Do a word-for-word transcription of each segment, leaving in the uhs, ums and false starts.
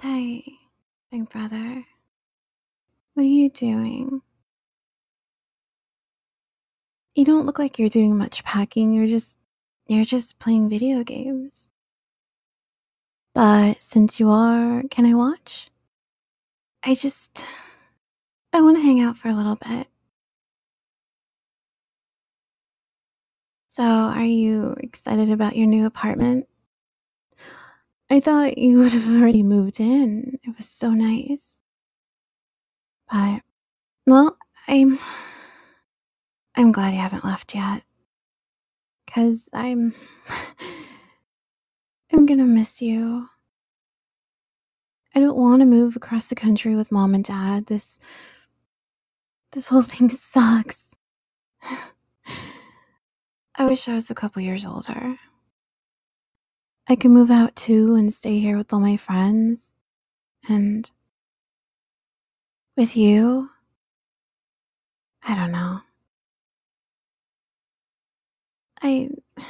Hey, big brother. What are you doing? You don't look like you're doing much packing. You're just you're just playing video games. But since you are, can I watch? I just I want to hang out for a little bit. So, are you excited about your new apartment? I thought you would have already moved in. It was so nice. But well, I'm I'm glad you haven't left yet. Cuz I'm I'm going to miss you. I don't want to move across the country with mom and dad. This this whole thing sucks. I wish I was a couple years older. I could move out too and stay here with all my friends. And with you, I don't know. I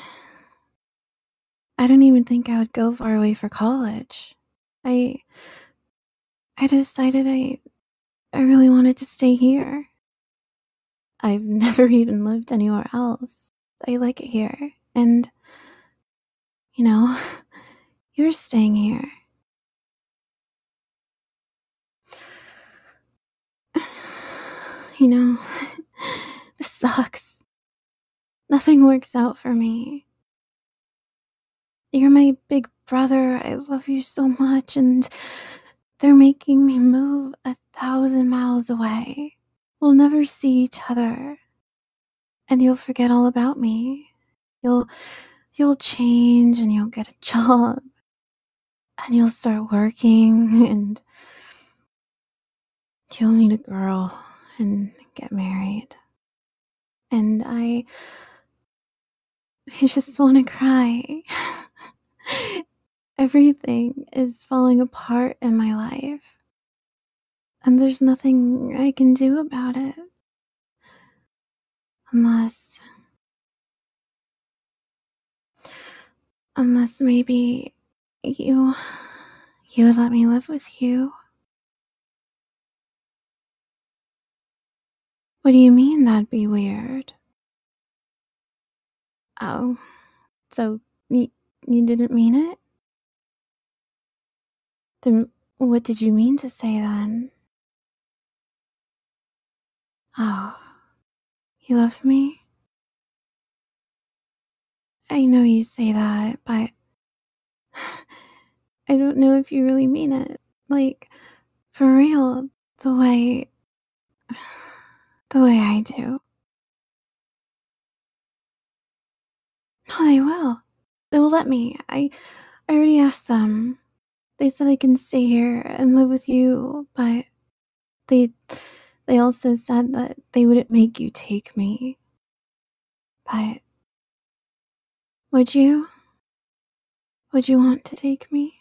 I don't even think I would go far away for college. I I decided I I really wanted to stay here. I've never even lived anywhere else. I like it here. And you know, you're staying here. You know, this sucks. Nothing works out for me. You're my big brother. I love you so much, and they're making me move a thousand miles away. We'll never see each other, and you'll forget all about me. You'll you'll change and you'll get a job and you'll start working and you'll meet a girl and get married. And I I just want to cry. Everything is falling apart in my life, and there's nothing I can do about it. Unless, unless maybe you, you would let me live with you. What do you mean that'd be weird? Oh, so you, you didn't mean it? Then what did you mean to say then? Oh, you love me? I know you say that, but I don't know if you really mean it. Like, for real, the way, the way I do. No, they will. They will let me. I, I already asked them. They said I can stay here and live with you, but they, they also said that they wouldn't make you take me. But would you? Would you want to take me?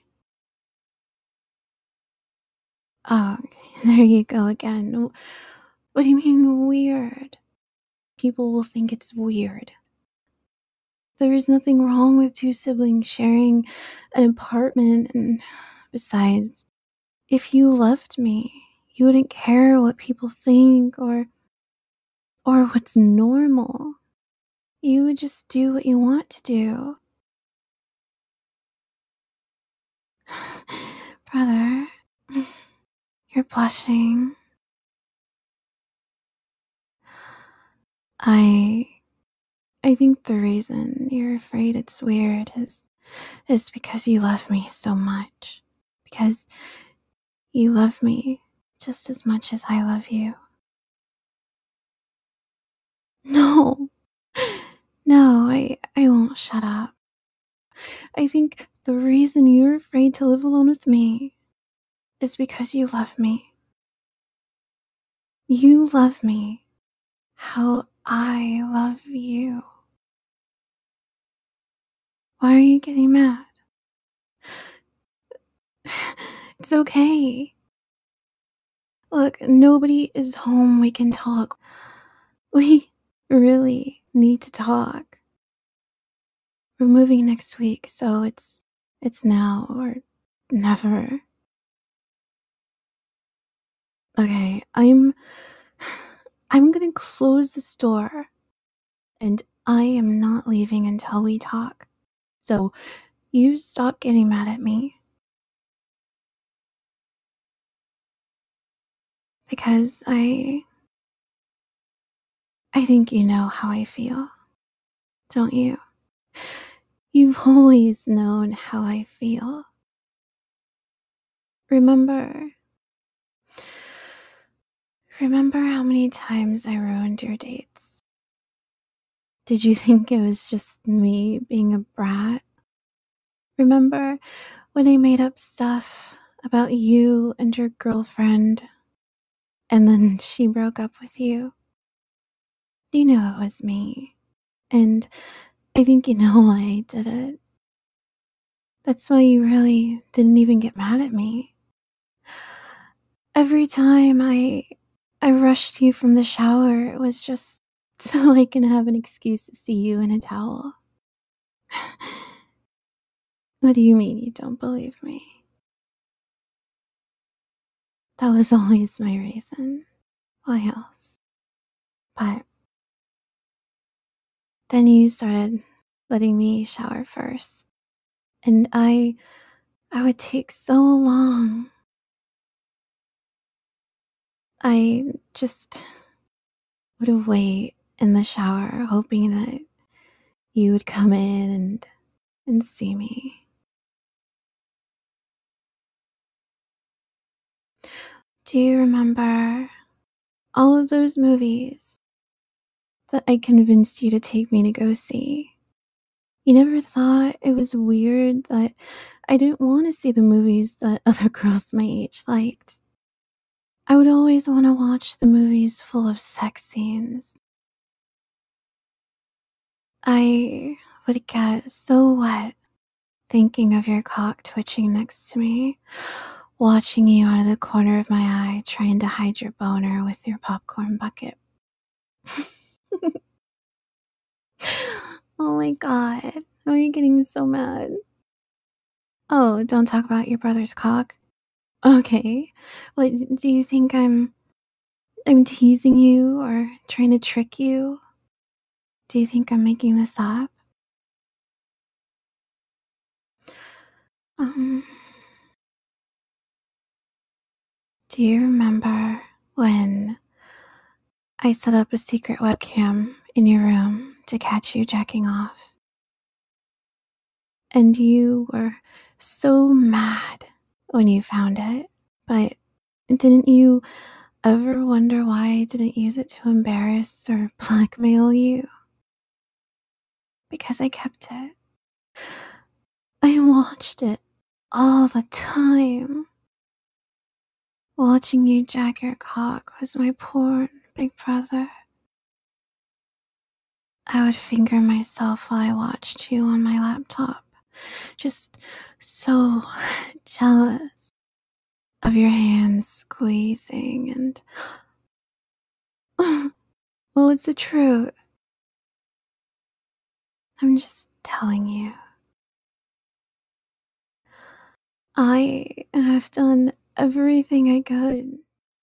Oh, there you go again. What do you mean weird? People will think it's weird. There is nothing wrong with two siblings sharing an apartment, and besides, if you loved me, you wouldn't care what people think or or what's normal. You would just do what you want to do. Brother, you're blushing. I I think the reason you're afraid it's weird is is because you love me so much. Because you love me just as much as I love you. No. No, I I won't shut up. I think the reason you're afraid to live alone with me is because you love me. You love me how I love you. Why are you getting mad? It's okay. Look, nobody is home. We can talk. We really need to talk. We're moving next week, so it's it's now or never. Okay, I'm I'm gonna close this door and I am not leaving until we talk. So you stop getting mad at me because I I think you know how I feel, don't you? You've always known how I feel. Remember remember how many times I ruined your dates? Did you think it was just me being a brat? Remember when I made up stuff about you and your girlfriend and then she broke up with you? You know it was me. And I think you know why I did it. That's why you really didn't even get mad at me. Every time I I rushed you from the shower, it was just so I can have an excuse to see you in a towel. What do you mean you don't believe me? That was always my reason. Why else? But then you started letting me shower first. And I I would take so long. I just would wait in the shower hoping that you would come in and and see me. Do you remember all of those movies that I convinced you to take me to go see? You never thought it was weird that I didn't want to see the movies that other girls my age liked. I would always want to watch the movies full of sex scenes. I would get so wet thinking of your cock twitching next to me, watching you out of the corner of my eye, trying to hide your boner with your popcorn bucket. Oh my god, why are you getting so mad? Oh, don't talk about your brother's cock. Okay. What do you think I'm I'm teasing you or trying to trick you? Do you think I'm making this up? Um, do you remember when I set up a secret webcam in your room to catch you jacking off? And you were so mad when you found it, but didn't you ever wonder why I didn't use it to embarrass or blackmail you? Because I kept it. I watched it all the time. Watching you jack your cock was my porn, big brother. I would finger myself while I watched you on my laptop, just so jealous of your hands squeezing and... Well, it's the truth. I'm just telling you. I have done everything I could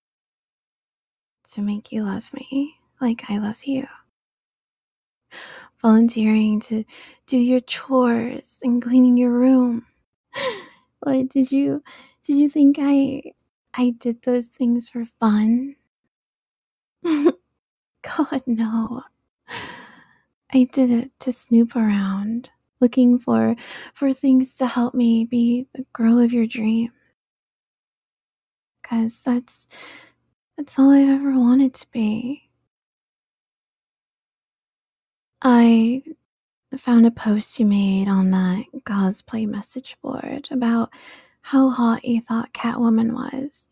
to make you love me like I love you. Volunteering to do your chores and cleaning your room. What did you did you think I I did those things for fun? God no. I did it to snoop around, looking for for things to help me be the girl of your dream. Cause that's that's all I've ever wanted to be. I found a post you made on that cosplay message board about how hot you thought Catwoman was.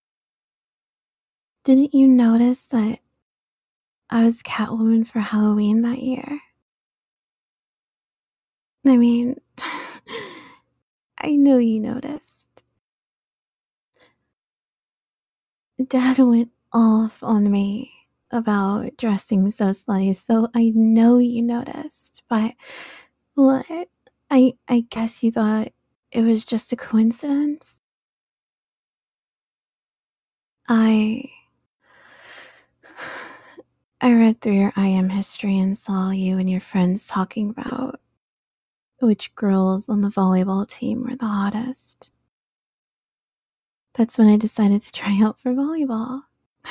Didn't you notice that I was Catwoman for Halloween that year? I mean, I know you noticed. Dad went off on me about dressing so slutty, so I know you noticed. But what? I I guess you thought it was just a coincidence? I I read through your I M history and saw you and your friends talking about which girls on the volleyball team were the hottest. That's when I decided to try out for volleyball.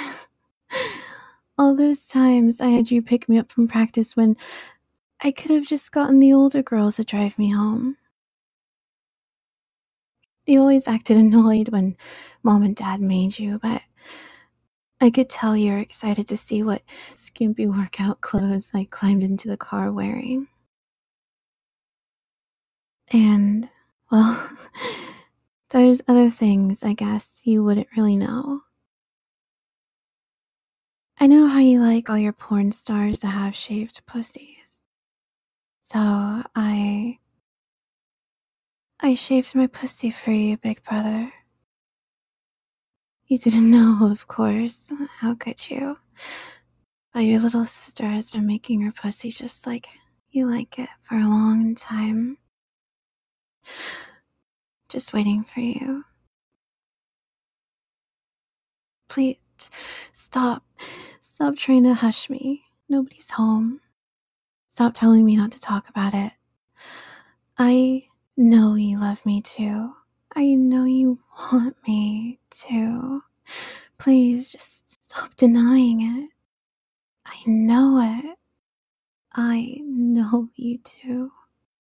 All those times I had you pick me up from practice when I could have just gotten the older girls to drive me home. You always acted annoyed when Mom and Dad made you, but I could tell you were excited to see what skimpy workout clothes I climbed into the car wearing. And, well, there's other things I guess you wouldn't really know. I know how you like all your porn stars to have shaved pussies. So I... I shaved my pussy for you, big brother. You didn't know, of course. How could you? But your little sister has been making her pussy just like you like it for a long time. Just waiting for you. Please, stop. Stop trying to hush me. Nobody's home. Stop telling me not to talk about it. I know you love me too. I know you want me to. Please just stop denying it. I know it. I know you do.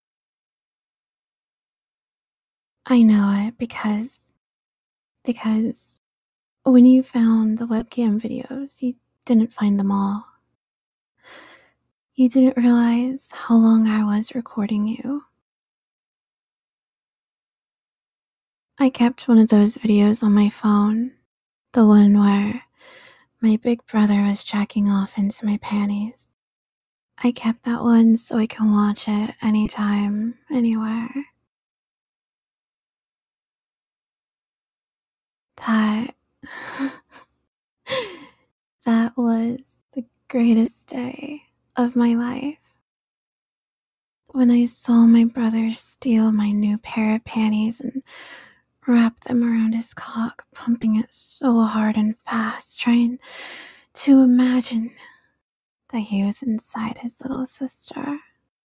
I know it because, because when you found the webcam videos, you didn't find them all. You didn't realize how long I was recording you. I kept one of those videos on my phone, the one where my big brother was jacking off into my panties. I kept that one so I can watch it anytime, anywhere. That... that was the greatest day of my life. When I saw my brother steal my new pair of panties and wrap them around his cock, pumping it so hard and fast, trying to imagine that he was inside his little sister.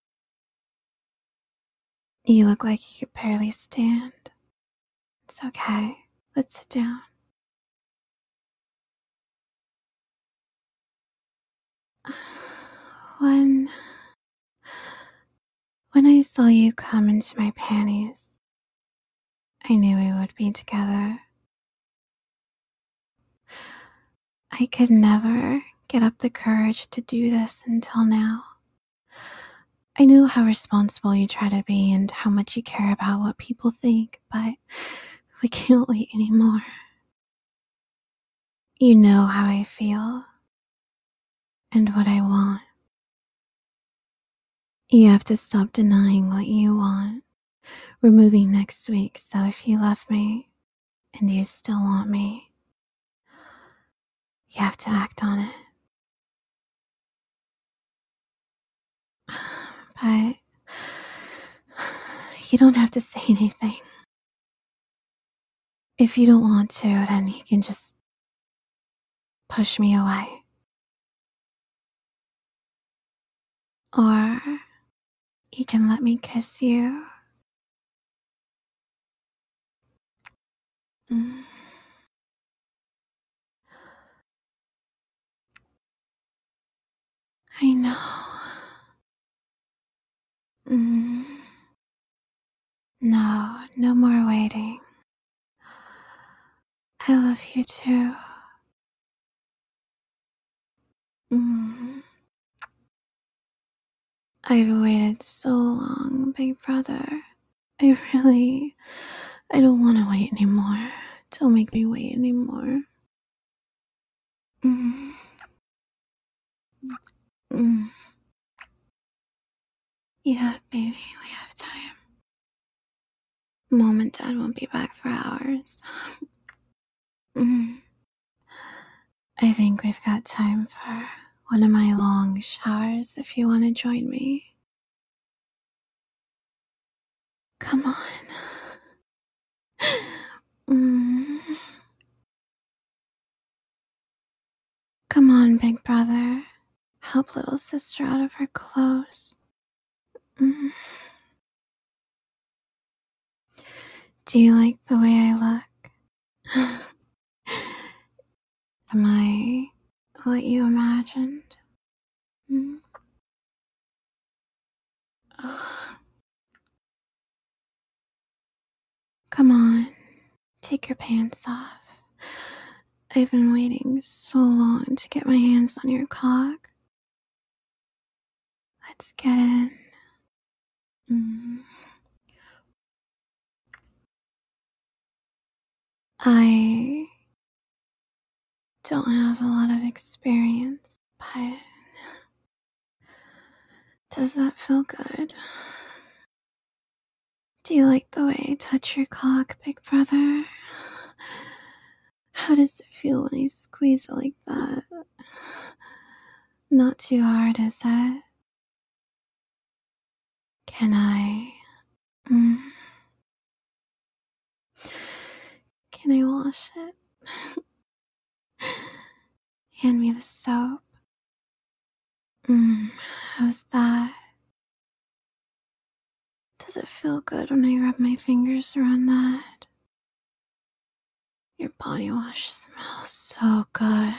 You look like you could barely stand. It's okay. Let's sit down. When... when I saw you come into my panties, I knew we would be together. I could never get up the courage to do this until now. I know how responsible you try to be and how much you care about what people think, but we can't wait anymore. You know how I feel and what I want. You have to stop denying what you want. We're moving next week, so if you love me and you still want me, you have to act on it. But you don't have to say anything. If you don't want to, then you can just push me away. Or you can let me kiss you. Mm. I know. Mm. No, no more waiting. I love you too. Mm. I've waited so long, big brother. I really... I don't want to wait anymore. Don't make me wait anymore. Mm. Mm. Yeah, baby, we have time. Mom and Dad won't be back for hours. Mm. I think we've got time for one of my long showers if you want to join me. Come on. Mm. big brother. Help little sister out of her clothes. Mm. Do you like the way I look? Am I what you imagined? Mm. Oh. Come on, take your pants off. I've been waiting so long to get my hands on your cock. Let's get in. Mm. I don't have a lot of experience, but does that feel good? Do you like the way I touch your cock, big brother? How does it feel when I squeeze it like that? Not too hard, is it? Can I? Mm. Can I wash it? Hand me the soap. Mm. How's that? Does it feel good when I rub my fingers around that? Your body wash smells so good.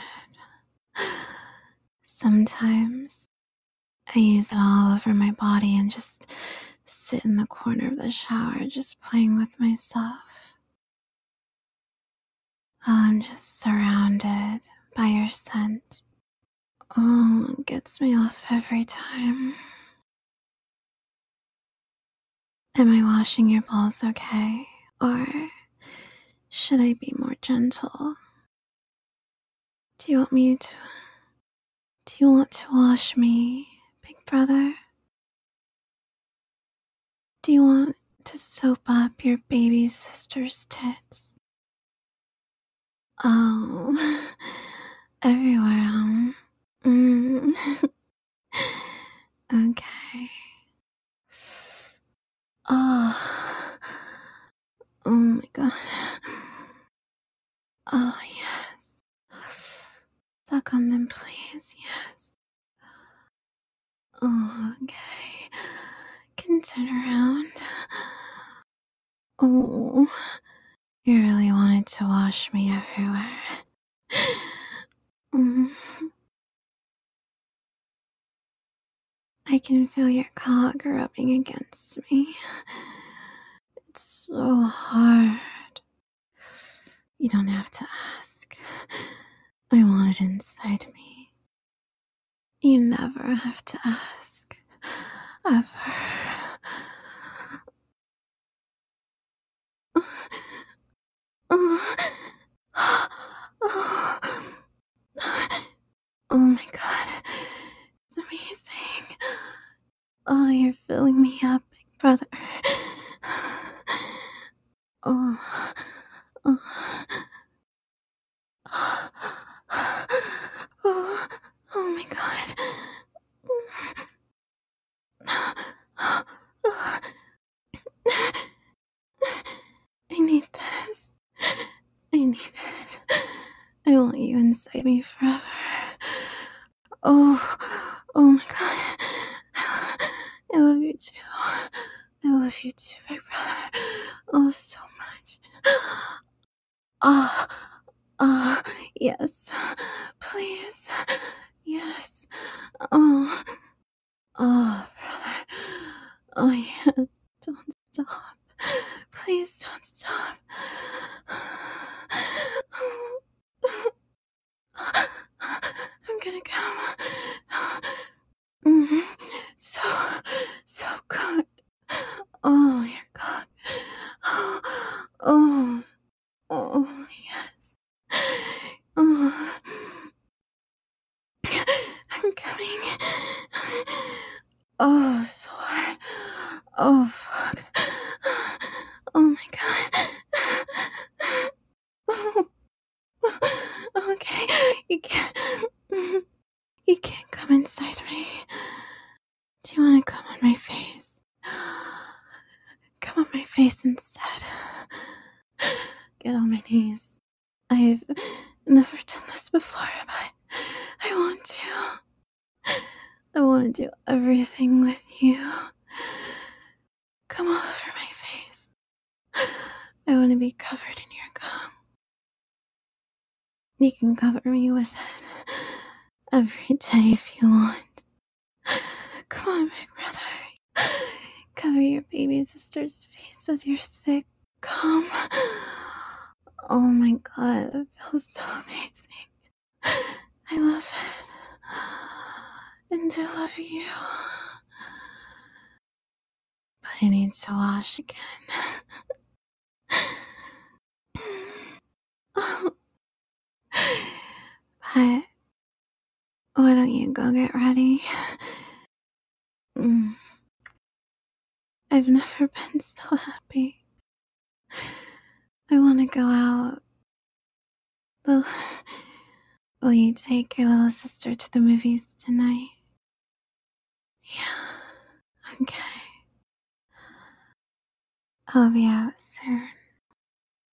Sometimes I use it all over my body and just sit in the corner of the shower just playing with myself. I'm just surrounded by your scent. Oh, it gets me off every time. Am I washing your balls okay? Or should I be more gentle? Do you want me to... Do you want to wash me, big brother? Do you want to soap up your baby sister's tits? Oh, everywhere, huh? Mm. Okay. Oh, oh my god. Oh, yes. Back on them, please, yes. Oh, okay. Can turn around. Oh, you really wanted to wash me everywhere. Mm. I can feel your cock rubbing against me. It's so hard. You don't have to ask. I want it inside me. You never have to ask. Ever. Oh my god. It's amazing. Oh, you're filling me up, big brother. Oh. Oh. Oh, oh my god. I need this. I need it. I want you inside me forever. Oh, oh my god. I love you too. I love you too, big brother. Oh, so much. Ah, ah, yes. Please. Yes. Oh, oh, brother. Oh, yes. Don't stop. Please don't stop. I'm gonna come. Mm, so, so good. Oh, your God. Oh, oh, yes. Oh, I'm coming. Oh, so hard. Oh, fuck. Oh my god. Okay, you can't. You can't come inside me. Do you want to come on my face? Come on my face instead. Get on my knees. I've never done this before, but I I want to. I want to do everything with you. Come all over my face. I want to be covered in your cum. You can cover me with it every day if you want. Come on, big brother. Cover your baby sister's face with your thick cum. Oh my god, it feels so amazing. I love it. And I love you. But I need to wash again. But why don't you go get ready? Mm. I've never been so happy. I want to go out. Will, will you take your little sister to the movies tonight? Yeah, okay. I'll be out soon.